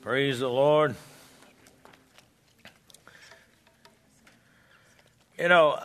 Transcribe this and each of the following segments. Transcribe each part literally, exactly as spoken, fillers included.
Praise the Lord. You know,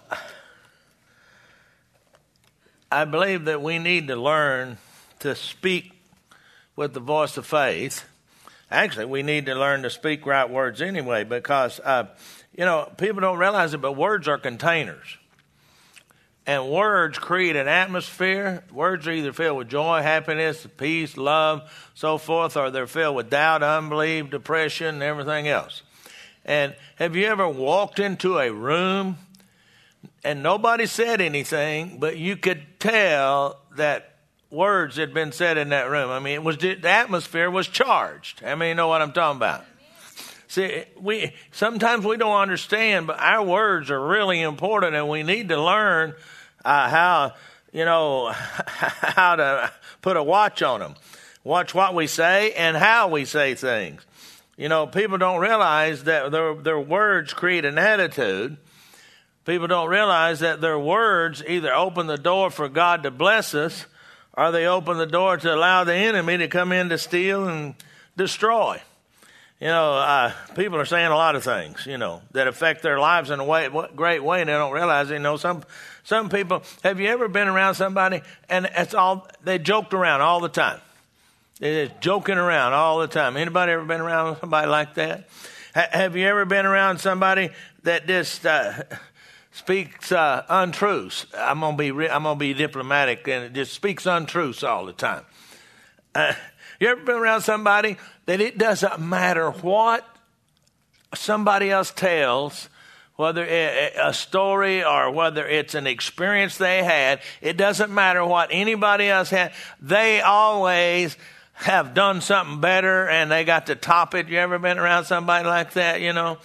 I believe that we need to learn to speak with the voice of faith. Actually, we need to learn to speak right words anyway, because, uh, you know, people don't realize it, but words are containers. And words create an atmosphere. Words are either filled with joy, happiness, peace, love, so forth, or they're filled with doubt, unbelief, depression, and everything else. And have you ever walked into a room and nobody said anything, but you could tell that words had been said in that room? I mean, it was the atmosphere was charged. I mean, you know what I'm talking about. See, we sometimes we don't understand, but our words are really important, and we need to learn uh, how, you know, how to put a watch on them. Watch what we say and how we say things. You know, people don't realize that their, their words create an attitude. People don't realize that their words either open the door for God to bless us, or they open the door to allow the enemy to come in to steal and destroy. You know, uh, people are saying a lot of things, you know, that affect their lives in a way, great way, and they don't realize it. You know, some some people, have you ever been around somebody, and it's all, they joked around all the time. They're just joking around all the time. Anybody ever been around somebody like that? H- have you ever been around somebody that just uh, speaks uh, untruths? I'm gonna be re- I'm gonna be diplomatic, and it just speaks untruths all the time. Uh, you ever been around somebody that it doesn't matter what somebody else tells, whether it, a story or whether it's an experience they had, it doesn't matter what anybody else had. They always have done something better, and they got to top it. You ever been around somebody like that, you know?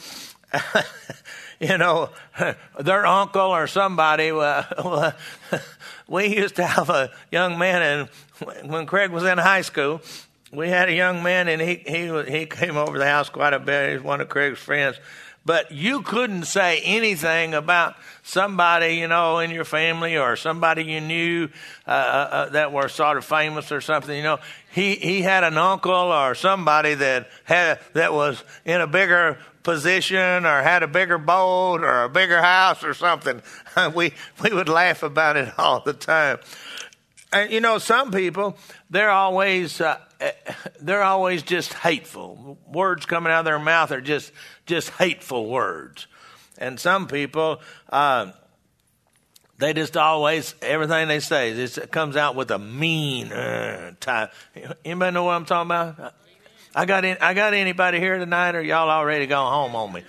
You know, their uncle or somebody. Uh, we used to have a young man, and when Craig was in high school, we had a young man, and he he he came over the house quite a bit. He's one of Craig's friends. But you couldn't say anything about somebody, you know, in your family or somebody you knew uh, uh, that were sort of famous or something. You know, he he had an uncle or somebody that had that was in a bigger position or had a bigger boat or a bigger house or something. we we would laugh about it all the time. And you know, some people, they're always uh, they're always just hateful. Words coming out of their mouth are just just hateful words. And some people, uh, they just always, everything they say, it comes out with a mean uh, type. Anybody know what I'm talking about? I got in, I got anybody here tonight, or y'all already gone home on me?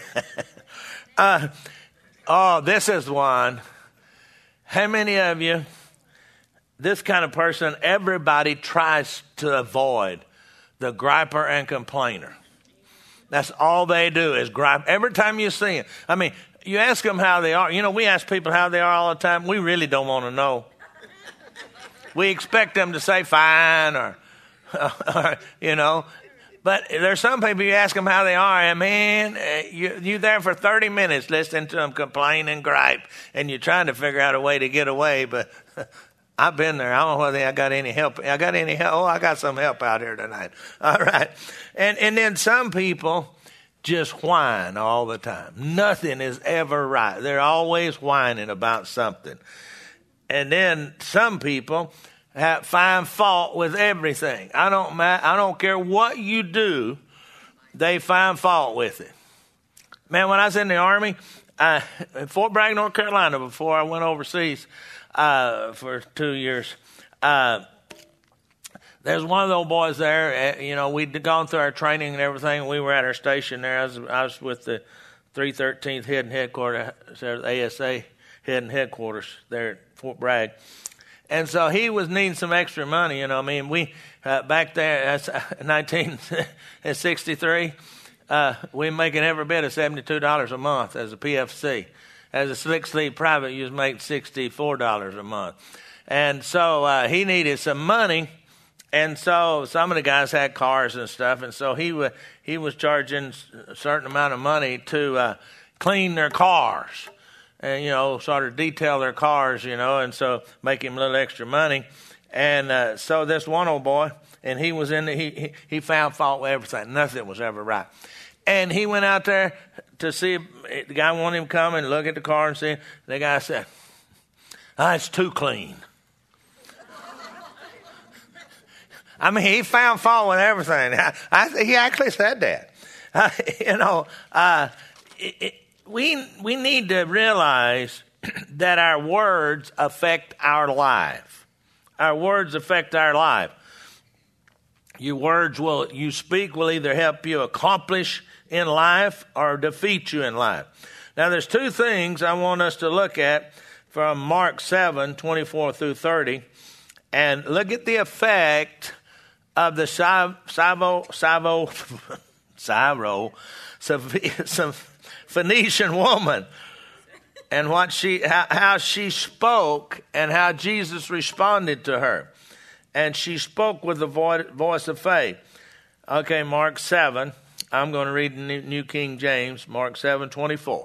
uh, oh, this is one. How many of you, this kind of person, everybody tries to avoid the griper and complainer. That's all they do is gripe. Every time you see them. I mean, you ask them how they are. You know, we ask people how they are all the time. We really don't want to know. We expect them to say fine or, or you know. But there's some people, you ask them how they are, and man, you, you're there for thirty minutes listening to them complain and gripe, and you're trying to figure out a way to get away, but I've been there. I don't know whether I got any help. I got any help. Oh, I got some help out here tonight. All right. And and then some people just whine all the time. Nothing is ever right. They're always whining about something. And then some people have, find fault with everything. I don't I don't care what you do, they find fault with it. Man, when I was in the Army, I, in Fort Bragg, North Carolina, before I went overseas, Uh, for two years. Uh, there's one of those boys there. Uh, you know, we'd gone through our training and everything. We were at our station there. I was, I was with the three thirteenth Head and Headquarters, the A S A Head and Headquarters there at Fort Bragg. And so he was needing some extra money. You know, I mean, we uh, back there, that's nineteen sixty-three. Uh, we were making every bit of seventy-two dollars a month as a P F C. As a six lead private, you was making sixty-four dollars a month. And so uh, he needed some money. And so some of the guys had cars and stuff. And so he, w- he was charging a certain amount of money to uh, clean their cars. And, you know, sort of detail their cars, you know, and so make him a little extra money. And uh, so this one old boy, and he was in the, he, he he found fault with everything. Nothing was ever right. And he went out there to see if the guy wanted him to come and look at the car and see. The guy said, "Ah, it's too clean." I mean, he found fault with everything. I, I, he actually said that. Uh, you know, uh, it, it, we we need to realize that our words affect our life. Our words affect our life. Your words will you speak will either help you accomplish in life or defeat you in life. Now, there's two things I want us to look at from Mark seven, twenty-four through thirty, and look at the effect of the Syro, Syro, Syro, Syro, Phoenician woman, and what she, how, how she spoke, and how Jesus responded to her. And she spoke with the voice of faith. Okay, Mark seven. I'm going to read the New King James, Mark seven, twenty-four.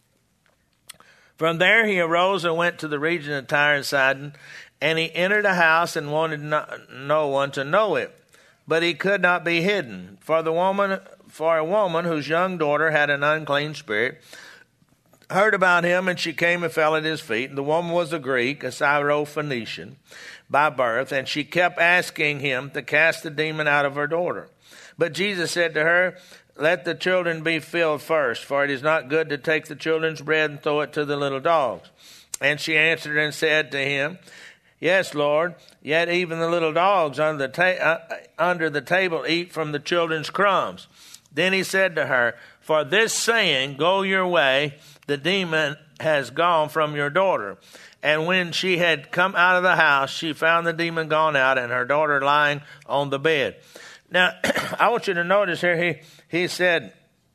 From there he arose and went to the region of Tyre and Sidon, and he entered a house and wanted no, no one to know it. But he could not be hidden, for the woman, for a woman whose young daughter had an unclean spirit, heard about him, and she came and fell at his feet. And the woman was a Greek, a Syro-Phoenician by birth, and she kept asking him to cast the demon out of her daughter. But Jesus said to her, "Let the children be filled first, for it is not good to take the children's bread and throw it to the little dogs." And she answered and said to him, "Yes, Lord, yet even the little dogs under the, ta- uh, under the table eat from the children's crumbs." Then he said to her, "For this saying, go your way, the demon has gone from your daughter." And when she had come out of the house, she found the demon gone out and her daughter lying on the bed. Now, I want you to notice here, he, he said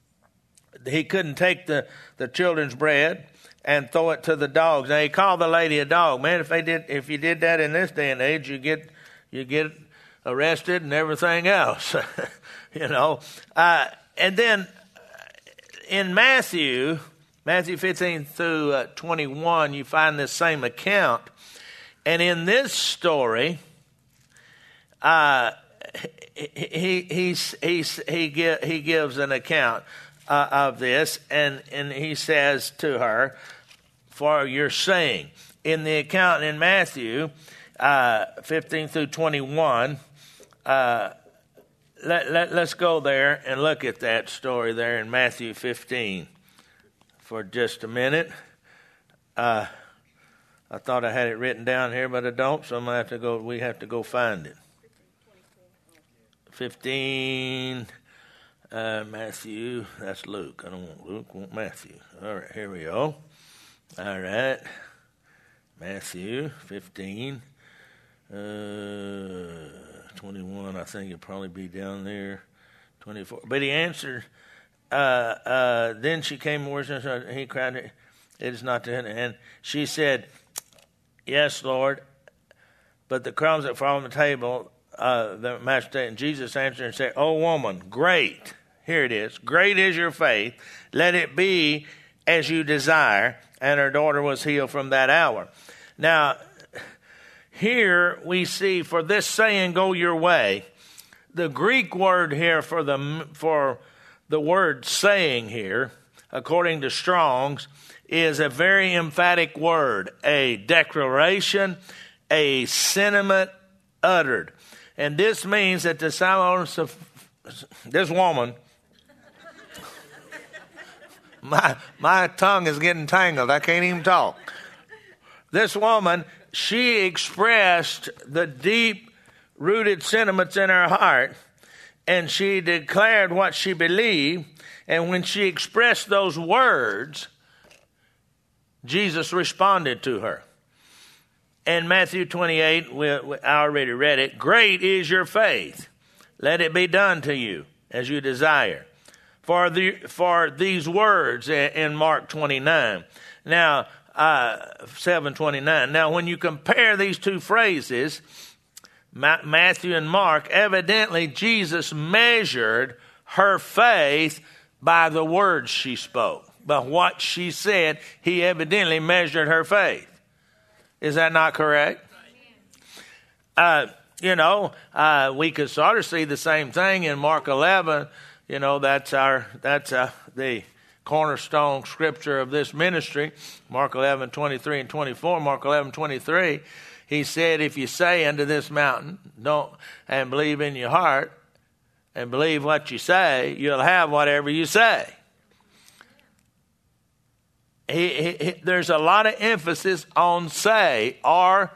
he couldn't take the, the children's bread and throw it to the dogs. Now, he called the lady a dog. Man, if they did, if you did that in this day and age, you get you get arrested and everything else, you know. Uh, and then in Matthew, Matthew fifteen through uh, twenty-one, you find this same account. And in this story, uh, he he he he, give, he gives an account Uh, of this, and, and he says to her, "For your saying." In the account in Matthew uh, fifteen through twenty-one, uh, let, let, let's go there and look at that story there in Matthew fifteen for just a minute. Uh, I thought I had it written down here, but I don't, so I'm gonna have to go. We have to go find it. fifteen. Uh, Matthew, that's Luke. I don't want Luke, I want Matthew. All right, here we go. All right. Matthew fifteen. Uh, twenty-one, I think it'll probably be down there. twenty-four. But he answered, uh, uh, then she came and worshipped, and he cried, "It is not to him." And she said, "Yes, Lord, but the crumbs that fall on the table, uh, the master." And Jesus answered and said, "O woman, great." Here it is. "Great is your faith. Let it be as you desire." And her daughter was healed from that hour. Now, here we see, "For this saying, go your way." The Greek word here for the for the word "saying" here, according to Strong's, is a very emphatic word, a declaration, a sentiment uttered. And this means that the silence of this woman, my my tongue is getting tangled. I can't even talk. This woman, she expressed the deep-rooted sentiments in her heart, and she declared what she believed. And when she expressed those words, Jesus responded to her. In Matthew twenty-eight, we, we, I already read it. "Great is your faith. Let it be done to you as you desire." For the for these words in Mark twenty-nine. Now, uh, seven twenty-nine. Now, when you compare these two phrases, Matthew and Mark, evidently Jesus measured her faith by the words she spoke. By what she said, he evidently measured her faith. Is that not correct? Uh, you know, uh, we could sort of see the same thing in Mark eleven. You know, that's our that's uh, the cornerstone scripture of this ministry. Mark eleven, twenty-three and twenty-four. Mark eleven, twenty-three. He said, if you say unto this mountain, don't, and believe in your heart, and believe what you say, you'll have whatever you say. He, he, he, there's a lot of emphasis on say, or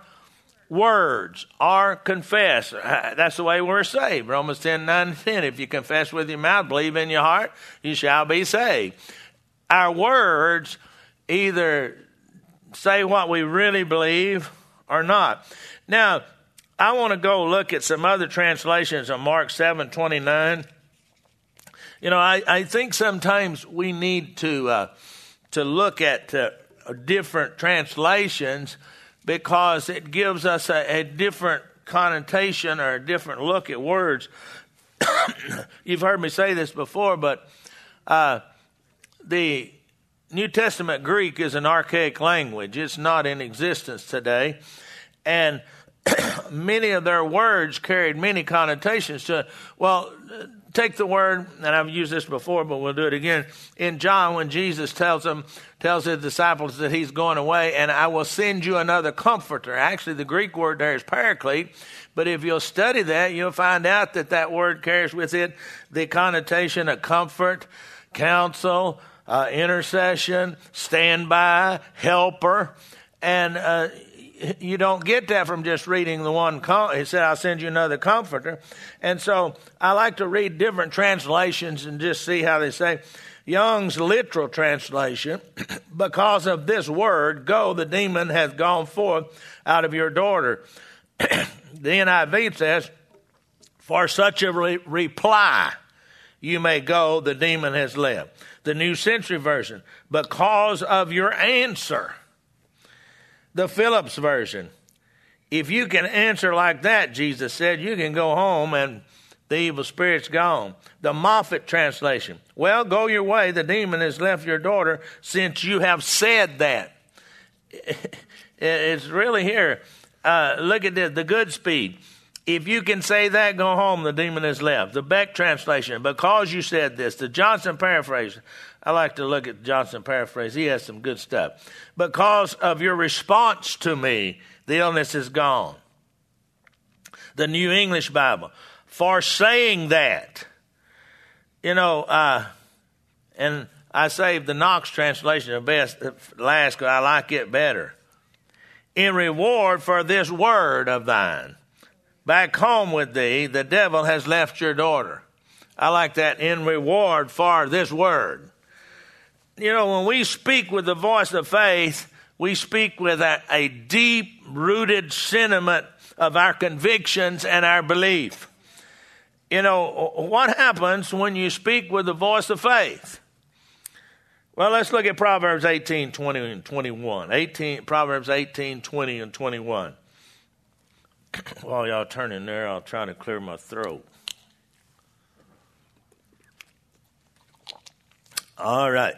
words, or confess. That's the way we're saved. Romans ten, nine and ten. If you confess with your mouth, believe in your heart, you shall be saved. Our words either say what we really believe or not. Now, I want to go look at some other translations of Mark seven, twenty-nine. You know, I, I think sometimes we need to uh, to look at uh, different translations, because it gives us a, a different connotation or a different look at words. You've heard me say this before, but uh, the New Testament Greek is an archaic language. It's not in existence today. And many of their words carried many connotations to it. Well, take the word, and I've used this before, but we'll do it again. In John, when Jesus tells them, tells his disciples that he's going away, and I will send you another comforter. Actually, the Greek word there is paraclete, but if you'll study that, you'll find out that that word carries with it the connotation of comfort, counsel, uh, intercession, standby, helper, and uh, you don't get that from just reading the one. Com- he said, I'll send you another comforter. And so I like to read different translations and just see how they say. Young's literal translation, because of this word, go, the demon has gone forth out of your daughter. The N I V says, for such a re- reply, you may go, the demon has left. The New Century Version, because of your answer. The Phillips Version, if you can answer like that, Jesus said, you can go home and the evil spirit's gone. The Moffat translation, well, go your way, the demon has left your daughter since you have said that. It's really here. Uh, look at this, the Goodspeed. If you can say that, go home, the demon has left. The Beck translation, because you said this. The Johnson paraphrase, I like to look at Johnson paraphrase. He has some good stuff. Because of your response to me, the illness is gone. The New English Bible, for saying that. You know, uh, and I saved the Knox translation the best last because I like it better. In reward for this word of thine, back home with thee, the devil has left your daughter. I like that, in reward for this word. You know, when we speak with the voice of faith, we speak with a, a deep-rooted sentiment of our convictions and our belief. You know, what happens when you speak with the voice of faith? Well, let's look at Proverbs eighteen, twenty, and twenty-one. eighteen, Proverbs eighteen, twenty, and twenty-one. While y'all turning there, I'll try to clear my throat. All right.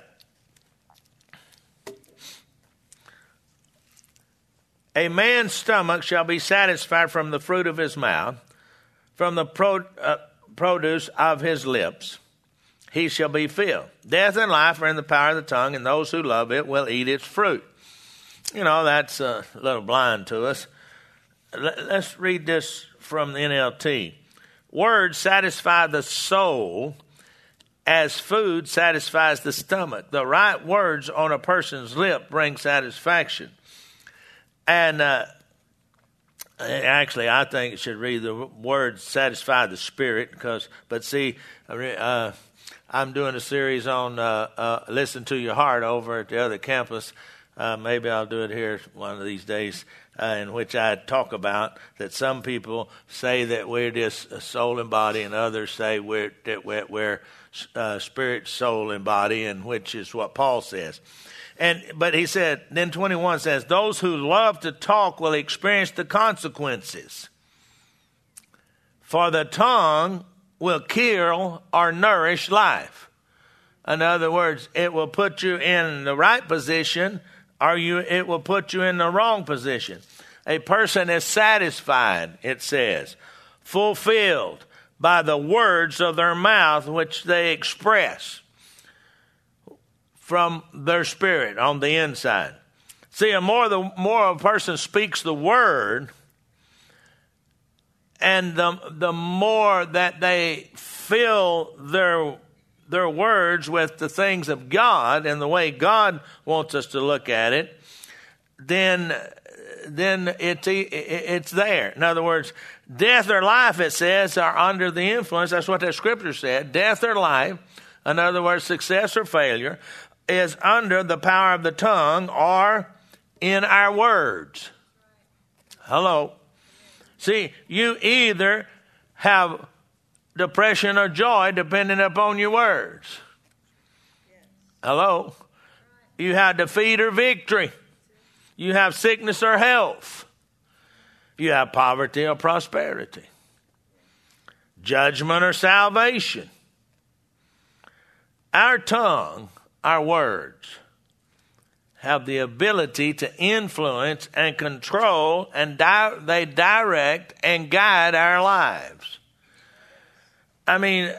A man's stomach shall be satisfied from the fruit of his mouth, from the pro, uh, produce of his lips. He shall be filled. Death and life are in the power of the tongue, and those who love it will eat its fruit. You know, that's a little blind to us. Let's read this from the N L T. Words satisfy the soul as food satisfies the stomach. The right words on a person's lip bring satisfaction. And uh, actually, I think it should read the words satisfy the spirit. Because, but see, uh, I'm doing a series on uh, uh, listen to your heart over at the other campus. Uh, maybe I'll do it here one of these days, uh, in which I talk about that some people say that we're just soul and body, and others say we're that we're, we're uh, spirit, soul, and body, and which is what Paul says. And but he said, then twenty-one says, those who love to talk will experience the consequences. For the tongue will kill or nourish life. In other words, it will put you in the right position, or you it will put you in the wrong position. A person is satisfied, it says, fulfilled by the words of their mouth which they express from their spirit on the inside. See, the more the more a person speaks the word, and the the more that they fill their their words with the things of God and the way God wants us to look at it, then then it's it's there. In other words, death or life, it says, are under the influence. That's what that scripture said. Death or life, in other words, success or failure, is under the power of the tongue or in our words. Hello. See, you either have depression or joy depending upon your words. Hello. You have defeat or victory. You have sickness or health. You have poverty or prosperity. Judgment or salvation. Our tongue, our words, have the ability to influence and control, and di- they direct and guide our lives. I mean,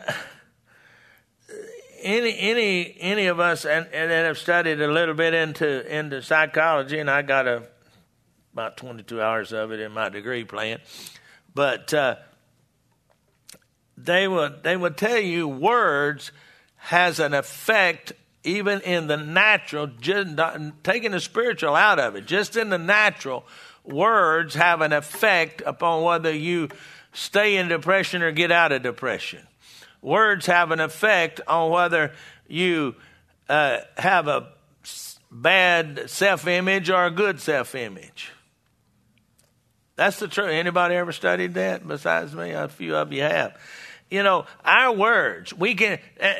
any any any of us, and, and have studied a little bit into into psychology, and I got a about twenty-two hours of it in my degree plan, but uh, they would they would tell you words has an effect. Even in the natural, just not, taking the spiritual out of it, just in the natural, words have an effect upon whether you stay in depression or get out of depression. Words have an effect on whether you uh, have a bad self-image or a good self-image. That's the truth. Anybody ever studied that besides me? A few of you have. You know, our words, we can... Uh,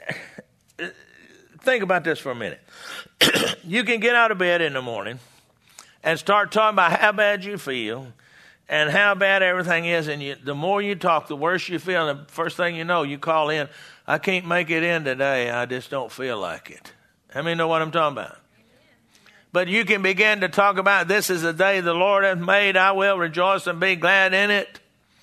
Think about this for a minute. You can get out of bed in the morning and start talking about how bad you feel and how bad everything is. And you, the more you talk, the worse you feel. And the first thing you know, you call in, I can't make it in today. I just don't feel like it. How many know what I'm talking about? But you can begin to talk about, this is the day the Lord hath made. I will rejoice and be glad in it.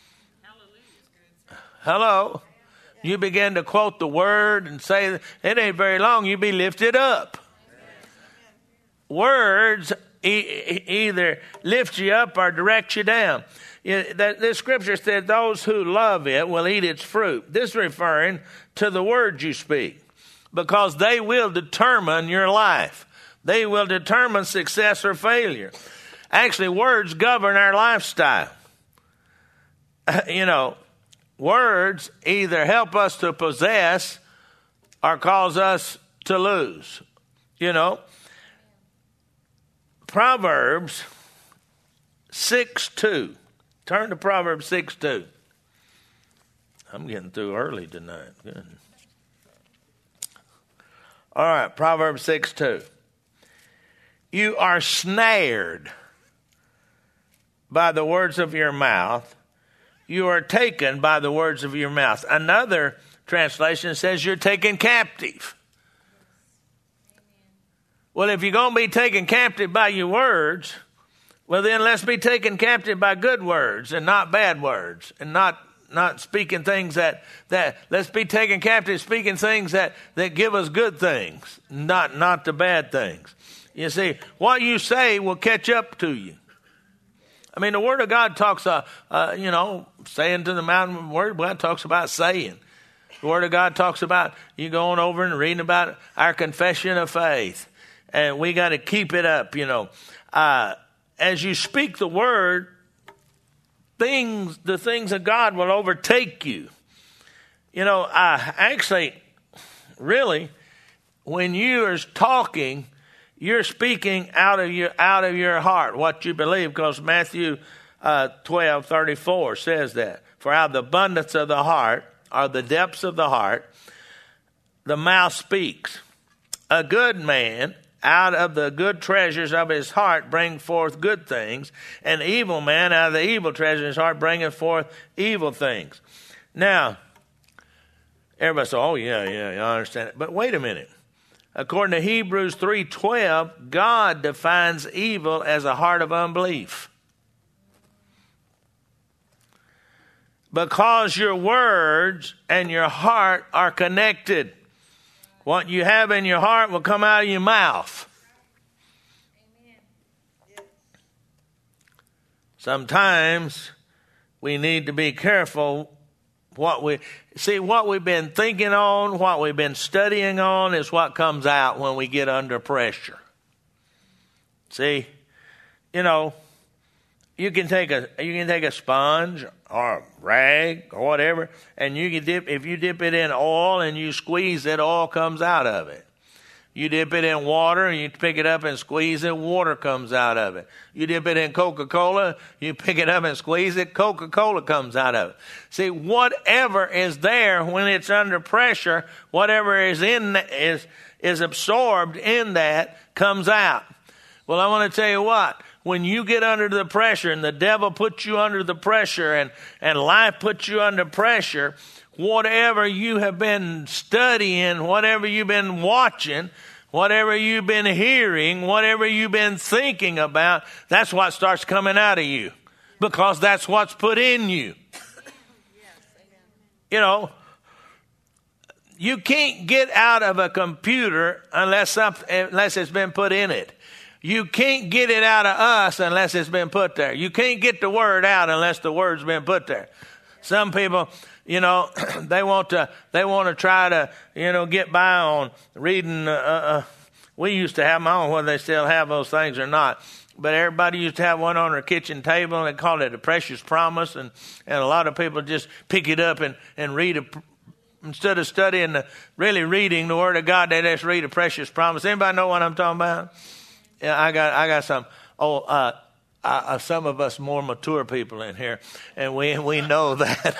Hello. You begin to quote the word and say, it ain't very long, you be lifted up. Amen. Words e- either lift you up or direct you down. You, that, this scripture said, those who love it will eat its fruit. This is referring to the words you speak, because they will determine your life. They will determine success or failure. Actually, words govern our lifestyle. You know, words either help us to possess or cause us to lose. You know, Proverbs six two. Turn to Proverbs six two. I'm getting through early tonight. Good. All right, Proverbs six two. You are snared by the words of your mouth. You are taken by the words of your mouth. Another translation says you're taken captive. Well, if you're going to be taken captive by your words, well, then let's be taken captive by good words and not bad words, and not not speaking things that, that let's be taken captive speaking things that, that give us good things, not, not the bad things. You see, what you say will catch up to you. I mean, the Word of God talks, uh, uh, you know, saying to the mountain, Word of God talks about saying. The Word of God talks about you going over and reading about our confession of faith. And we got to keep it up, you know. Uh, as you speak the Word, things, the things of God will overtake you. You know, uh, actually, really, when you are talking, you're speaking out of your out of your heart what you believe, because Matthew uh, twelve thirty four says that. For out of the abundance of the heart, or the depths of the heart, the mouth speaks. A good man out of the good treasures of his heart bring forth good things. An evil man out of the evil treasures of his heart bringeth forth evil things. Now, everybody says, "Oh yeah, yeah, yeah, I understand it." But wait a minute. According to Hebrews three twelve, God defines evil as a heart of unbelief. because your words and your heart are connected. What you have in your heart will come out of your mouth. Sometimes we need to be careful what we see. What we've been thinking on, what we've been studying on, is what comes out when we get under pressure. See, you know, you can take a you can take a sponge or a rag or whatever, and you can dip. If you dip it in oil and you squeeze it, oil comes out of it. You dip it in water and you pick it up and squeeze it, water comes out of it. You dip it in Coca-Cola, you pick it up and squeeze it, Coca-Cola comes out of it. See, whatever is there when it's under pressure, whatever is in is is absorbed in that comes out. Well, I want to tell you what, when you get under the pressure and the devil puts you under the pressure and, and life puts you under pressure, whatever you have been studying, whatever you've been watching, whatever you've been hearing, whatever you've been thinking about, that's what starts coming out of you, because that's what's put in you. You know, you can't get out of a computer unless something, unless it's been put in it. You can't get it out of us unless it's been put there. You can't get the word out unless the word's been put there. Some people, you know, they want to they want to try to, you know, get by on reading. Uh, uh, we used to have them on, whether they still have those things or not. But everybody used to have one on their kitchen table, and they called it a Precious Promise. And, and a lot of people just pick it up and, and read it. Instead of studying, the, really reading the Word of God, they just read a Precious Promise. Anybody know what I'm talking about? Yeah, I got I got some. Oh, uh, uh, some of us more mature people in here, and we we know that.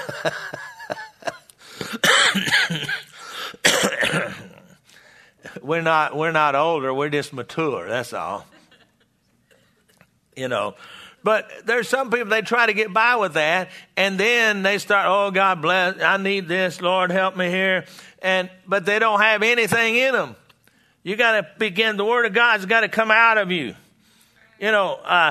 we're not we're not older. We're just mature. That's all. You know, but there's some people, they try to get by with that, and then they start, oh, God bless, I need this, Lord help me here, and but they don't have anything in them. You got to begin. The Word of God's got to come out of you. You know, uh,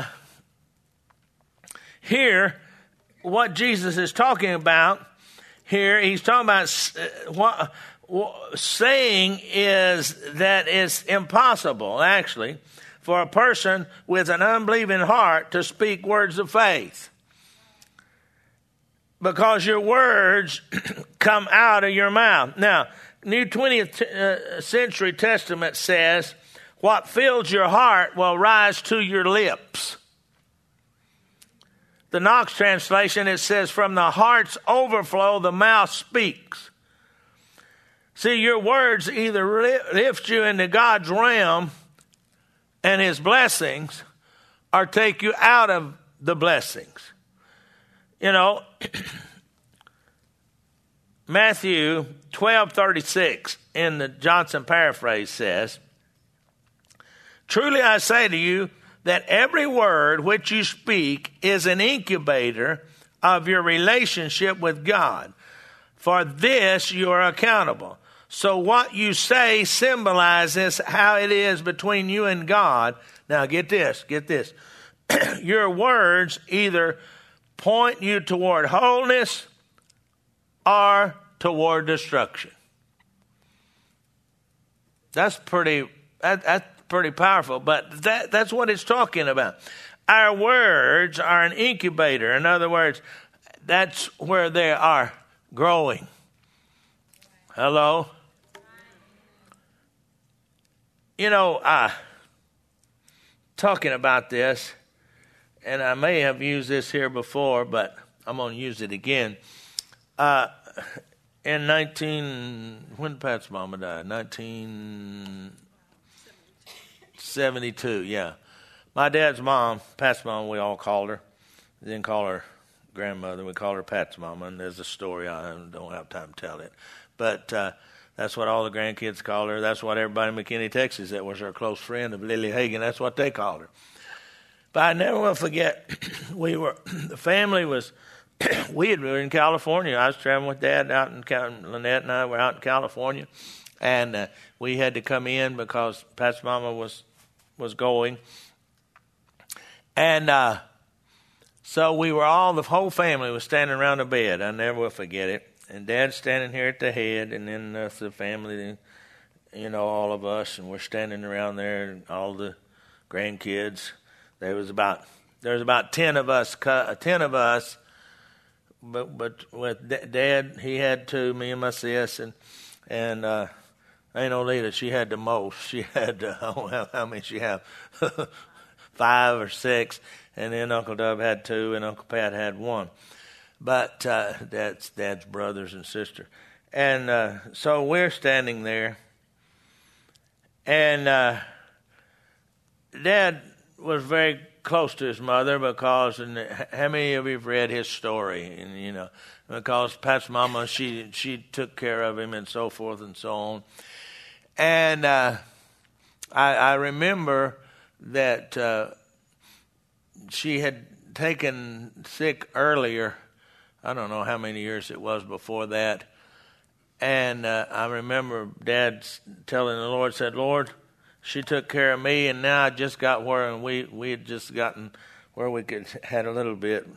here, what Jesus is talking about here, he's talking about uh, what, what saying is that it's impossible, actually, for a person with an unbelieving heart to speak words of faith, because your words come out of your mouth. Now, New twentieth Century Testament says, what fills your heart will rise to your lips. The Knox translation, it says, from the heart's overflow, the mouth speaks. See, your words either lift you into God's realm and His blessings, or take you out of the blessings. You know, Matthew twelve thirty-six in the Johnson paraphrase says, truly I say to you that every word which you speak is an incubator of your relationship with God. For this you are accountable. So what you say symbolizes how it is between you and God. Now get this, get this. Your words either point you toward wholeness or toward destruction. That's pretty that, that's pretty powerful, but that, that's what it's talking about. Our words are an incubator. In other words, that's where they are growing. Hello? You know, uh, talking about this, and I may have used this here before, but I'm going to use it again. Uh, in nineteen, when Pat's mama died? nineteen seventy-two, yeah. My dad's mom, Pat's mom, we all called her. We didn't call her grandmother, we called her Pat's mama, and there's a story, I don't have time to tell it. But uh, that's what all the grandkids called her. That's what everybody in McKinney, Texas, that was her close friend of Lily Hagan, that's what they called her. But I never will forget, we were, the family was, we had, we were in California. I was traveling with Dad out in, Lynette and I were out in California. And uh, we had to come in because Pat's mama was was going. And uh, So we were all, the whole family was standing around the bed. I never will forget it. And Dad's standing here at the head, and then uh, the family, you know, all of us, and we're standing around there, and all the grandkids. There was about there was about ten of us, ten of us. But but with Dad, he had two, me and my sis, and and uh, ain't no Lita, she had the most. She had uh, how, how many she have? Five or six, and then Uncle Dub had two, and Uncle Pat had one. But uh, that's Dad's brothers and sister. And uh, so we're standing there. And uh, Dad was very close to his mother because, and how many of you have read his story? And, you know, because Pat's mama, she, she took care of him and so forth and so on. And uh, I, I remember that uh, she had taken sick earlier. I don't know how many years it was before that. And uh, I remember Dad telling the Lord, said, Lord, she took care of me, and now I just got where, and we, we had just gotten where we could had a little bit.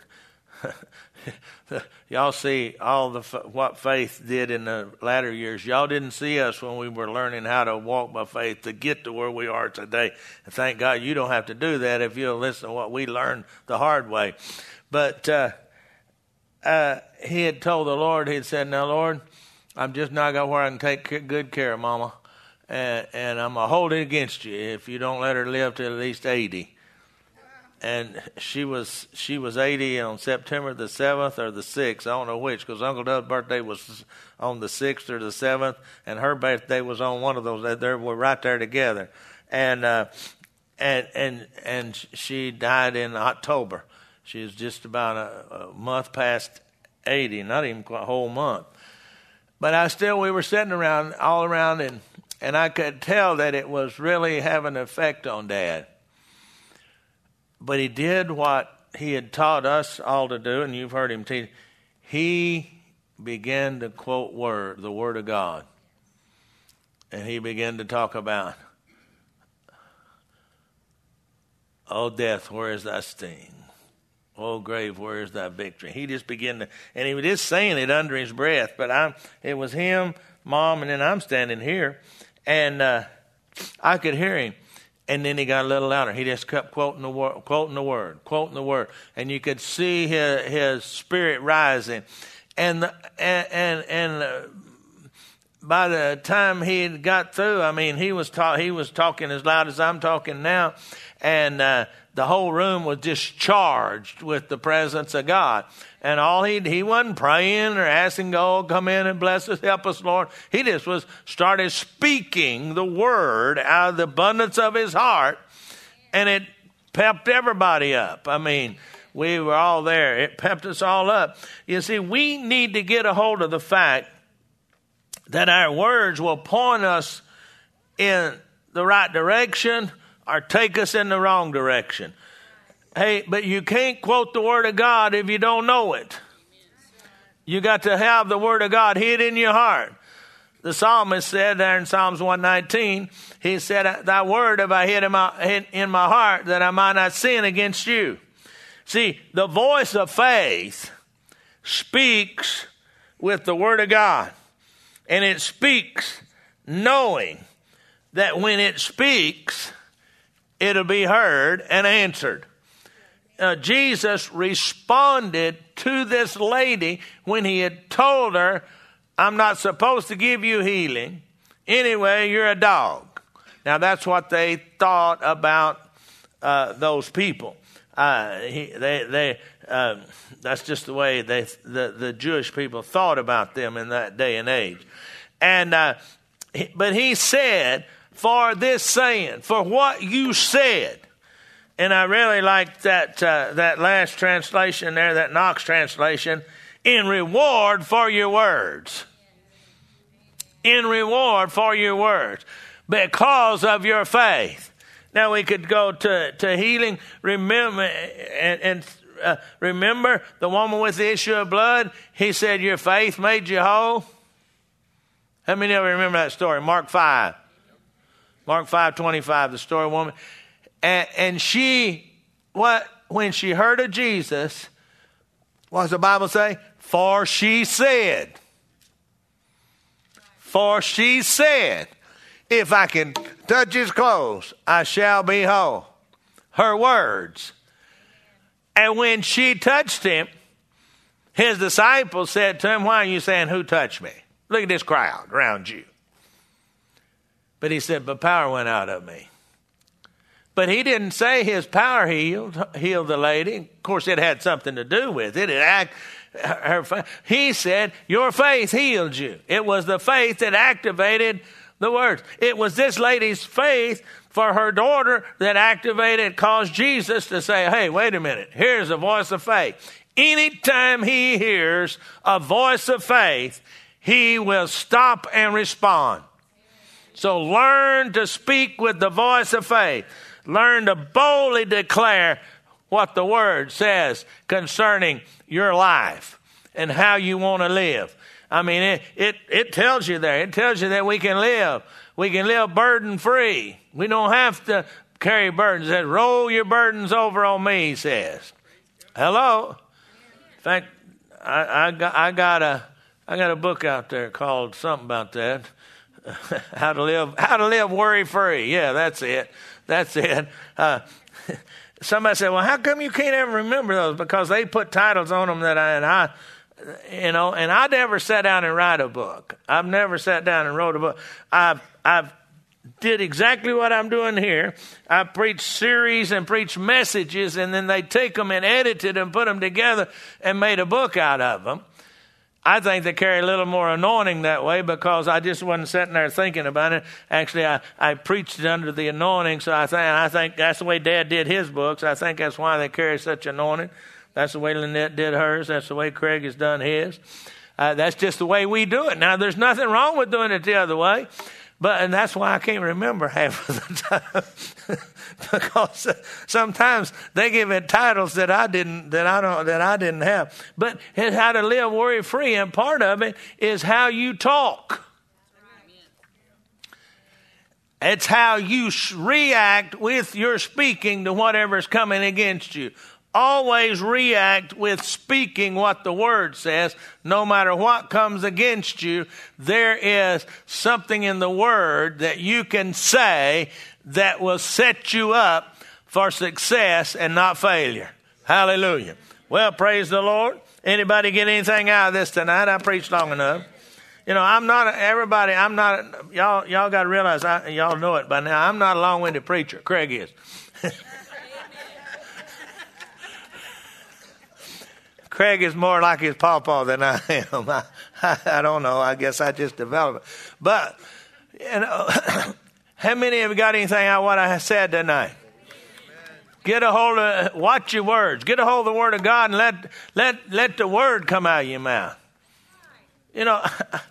Y'all see all the what faith did in the latter years. Y'all didn't see us when we were learning how to walk by faith to get to where we are today. And thank God you don't have to do that if you'll listen to what we learned the hard way. But uh, uh, he had told the Lord, he had said, now, Lord, I'm just not got where I can take good care of Mama. And, and I'm going to hold it against you if you don't let her live to at least eighty. And she was she was eighty on September the seventh or the sixth. I don't know which, because Uncle Doug's birthday was on the sixth or the seventh, and her birthday was on one of those. They were right there together. And uh, and and and she died in October. She was just about a, a month past eighty, not even quite a whole month. But I still, we were sitting around, all around, and, and I could tell that it was really having an effect on Dad. But he did what he had taught us all to do, and you've heard him teach. He began to quote word, the Word of God. And he began to talk about, "O death, where is thy sting? O grave, where is thy victory?" He just began to, and he was just saying it under his breath. But I'm, it was him, Mom, and then I'm standing here, and uh, I could hear him. And then he got a little louder. He just kept quoting the word, quoting the word, quoting the word, and you could see his, his spirit rising. And the, and and, and uh, by the time he had got through, I mean, he was ta- he was talking as loud as I'm talking now, and uh, the whole room was just charged with the presence of God. And all he he wasn't praying or asking God, come in and bless us, help us, Lord. He just was started speaking the word out of the abundance of his heart, and it pepped everybody up. I mean, we were all there. It pepped us all up. You see, we need to get a hold of the fact that our words will point us in the right direction or take us in the wrong direction. Hey, but you can't quote the Word of God if you don't know it. You got to have the Word of God hid in your heart. The psalmist said there in Psalms one nineteen, he said, "Thy word have I hid in my, hid in my heart that I might not sin against you." See, the voice of faith speaks with the Word of God. And it speaks knowing that when it speaks, it'll be heard and answered. Uh, Jesus responded to this lady when he had told her, "I'm not supposed to give you healing. Anyway, you're a dog." Now, that's what they thought about uh, those people. Uh, he, they, they, uh, that's just the way they, the, the Jewish people thought about them in that day and age. And uh, but he said, "For this saying, for what you said." And I really like that uh, that last translation there, that Knox translation, "in reward for your words." In reward for your words. Because of your faith. Now we could go to, to healing. Remember, and, and uh, remember the woman with the issue of blood? He said, "Your faith made you whole." How many of you remember that story? Mark five. Mark five twenty-five, the story of a woman. And, and she, what when she heard of Jesus, what does the Bible say? For she said, for she said, if I can touch his clothes, I shall be whole. Her words. And when she touched him, his disciples said to him, why are you saying, who touched me? Look at this crowd around you. But he said, but power went out of me. But he didn't say his power healed, healed the lady. Of course, it had something to do with it. It act, her, her, he said, your faith healed you. It was the faith that activated the words. It was this lady's faith for her daughter that activated, caused Jesus to say, hey, wait a minute. Here's a voice of faith. Anytime he hears a voice of faith, he will stop and respond. So learn to speak with the voice of faith. Learn to boldly declare what the word says concerning your life and how you want to live. I mean, it, it, it tells you there. It tells you that we can live. We can live burden free. We don't have to carry burdens. It says, roll your burdens over on me, he says. Hello? In fact, I, I, got, I, got a, I got a book out there called something about that. how to live, how to live worry free. Yeah, that's it. That's it. Uh, somebody said, well, how come you can't ever remember those? Because they put titles on them that I, and I, you know, and I never sat down and write a book. I've never sat down and wrote a book. I've, I've did exactly what I'm doing here. I preach series and preach messages, and then they take them and edited and put them together and made a book out of them. I think they carry a little more anointing that way because I just wasn't sitting there thinking about it. Actually, I, I preached it under the anointing, so I think, I think that's the way Dad did his books. I think that's why they carry such anointing. That's the way Lynette did hers. That's the way Craig has done his. Uh, that's just the way we do it. Now, there's nothing wrong with doing it the other way. But, and that's why I can't remember half of the time. Because sometimes they give it titles that I didn't, that I don't, that I didn't have. But it's how to live worry free. And part of it is how you talk. It's how you react with your speaking to whatever's coming against you. Always react with speaking what the word says. No matter what comes against you, there is something in the word that you can say that will set you up for success and not failure. Hallelujah. Well, praise the Lord. Anybody get anything out of this tonight? I preached long enough. You know, I'm not, everybody, I'm not, y'all, y'all got to realize, I, y'all know it by now, I'm not a long-winded preacher. Craig is. Craig is more like his pawpaw than I am. I, I, I don't know. I guess I just developed it. But, you know, how many of you got anything out of what I said tonight? Get a hold of, watch your words. Get a hold of the word of God and let, let, let the word come out of your mouth. You know,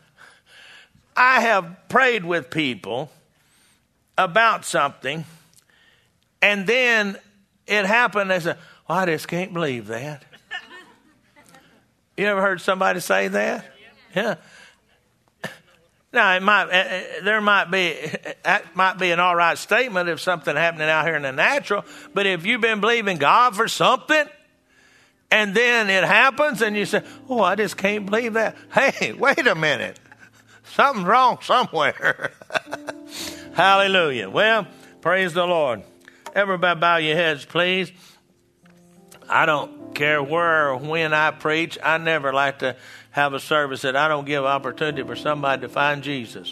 I have prayed with people about something, and then it happened. They said, well, I just can't believe that. You ever heard somebody say that? Yeah. Now, it might, there might be, that might be an all right statement if something happening out here in the natural, but if you've been believing God for something, and then it happens, and you say, oh, I just can't believe that. Hey, wait a minute. Something's wrong somewhere. Hallelujah. Well, praise the Lord. Everybody bow your heads, please. I don't care where or when I preach. I never like to have a service that I don't give opportunity for somebody to find Jesus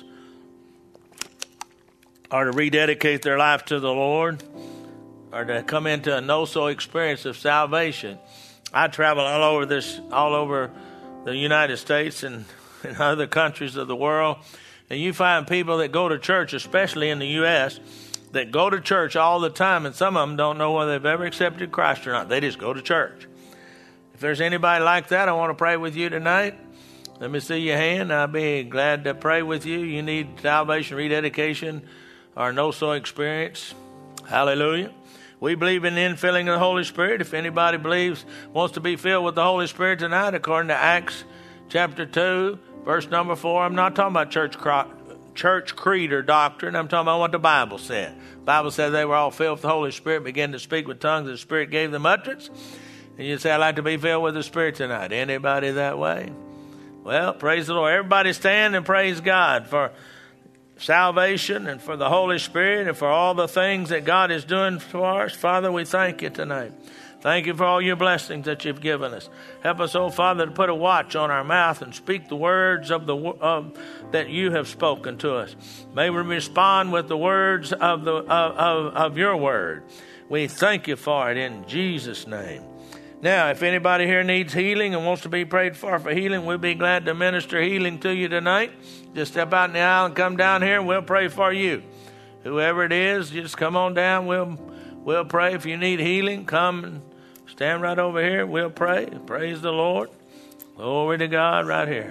or to rededicate their life to the Lord or to come into a no-so experience of salvation. I travel all over this, all over the United States and in other countries of the world, and you find people that go to church, especially in the U S, that go to church all the time, and some of them don't know whether they've ever accepted Christ or not. They just go to church. If there's anybody like that, I want to pray with you tonight. Let me see your hand. I'll be glad to pray with you. You need salvation, rededication, or no-so experience. Hallelujah. We believe in the infilling of the Holy Spirit. If anybody believes, wants to be filled with the Holy Spirit tonight, according to Acts chapter two, verse number four. I'm not talking about church church creed or doctrine. I'm talking about what the Bible said. The Bible said they were all filled with the Holy Spirit, began to speak with tongues, and the Spirit gave them utterance. And you say, I'd like to be filled with the Spirit tonight. Anybody that way? Well, praise the Lord. Everybody stand and praise God for salvation and for the Holy Spirit and for all the things that God is doing for us. Father, we thank you tonight. Thank you for all your blessings that you've given us. Help us, oh Father, to put a watch on our mouth and speak the words of the of, that you have spoken to us. May we respond with the words of the of, of, of your word. We thank you for it in Jesus' name. Now, if anybody here needs healing and wants to be prayed for for healing, we'll be glad to minister healing to you tonight. Just step out in the aisle and come down here and we'll pray for you. Whoever it is, just come on down. We'll we'll pray. If you need healing, come and stand right over here. We'll pray. Praise the Lord. Glory to God right here.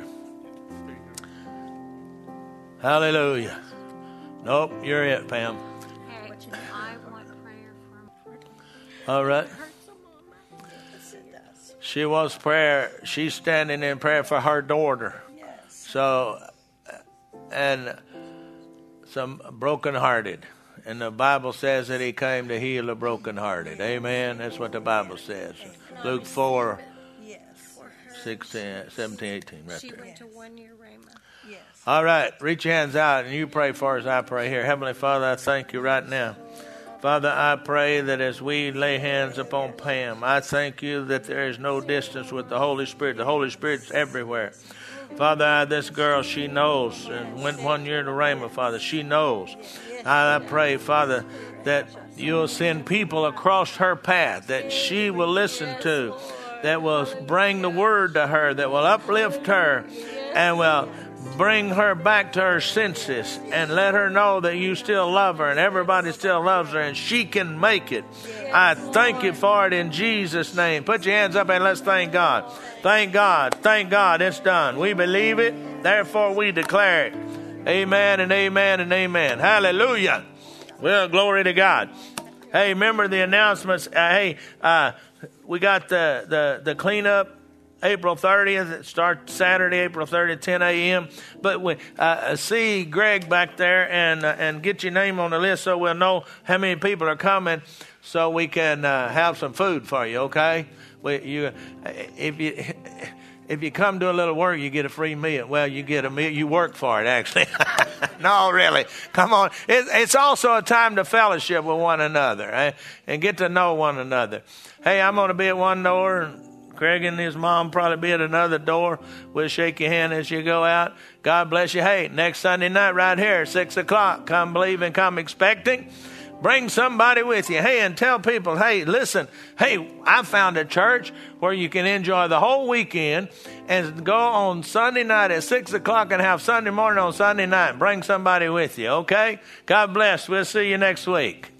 Hallelujah. Nope, you're it, Pam. I want prayer for All right. She wants prayer. She's standing in prayer for her daughter. Yes. So, and some brokenhearted. And the Bible says that he came to heal the brokenhearted. Amen. That's what the Bible says. Luke four, Yes. sixteen, seventeen, eighteen, right She there. went to one year Rhema. Yes. All right. Reach your hands out and you pray for us. I pray here. Heavenly Father, I thank you right now. Father, I pray that as we lay hands upon Pam, I thank you that there is no distance with the Holy Spirit. The Holy Spirit's everywhere. Father, I, this girl, she knows, and went one year to Rhema, Father. She knows. I, I pray, Father, that you'll send people across her path that she will listen to, that will bring the word to her, that will uplift her, and will bring her back to her senses and let her know that you still love her and everybody still loves her and she can make it. I thank you for it in Jesus' name. Put your hands up and let's thank God. Thank God. Thank God. It's done. We believe it. Therefore, we declare it. Amen and amen and amen. Hallelujah. Well, glory to God. Hey, remember the announcements. Uh, hey, uh, we got the, the, the cleanup. April thirtieth, it starts Saturday, April thirtieth, ten a.m. But we uh, see Greg back there and uh, and get your name on the list so we'll know how many people are coming, so we can uh, have some food for you. Okay? We, you, if you if you come do a little work, you get a free meal. Well, you get a meal. You work for it, actually. No, really. Come on. It, it's also a time to fellowship with one another, eh? And get to know one another. Hey, I'm going to be at one door. And Craig and his mom probably be at another door. We'll shake your hand as you go out. God bless you. Hey, next Sunday night right here, six o'clock. Come believing, come expecting. Bring somebody with you. Hey, and tell people, hey, listen, hey, I found a church where you can enjoy the whole weekend and go on Sunday night at six o'clock and have Sunday morning on Sunday night. Bring somebody with you, okay? God bless. We'll see you next week.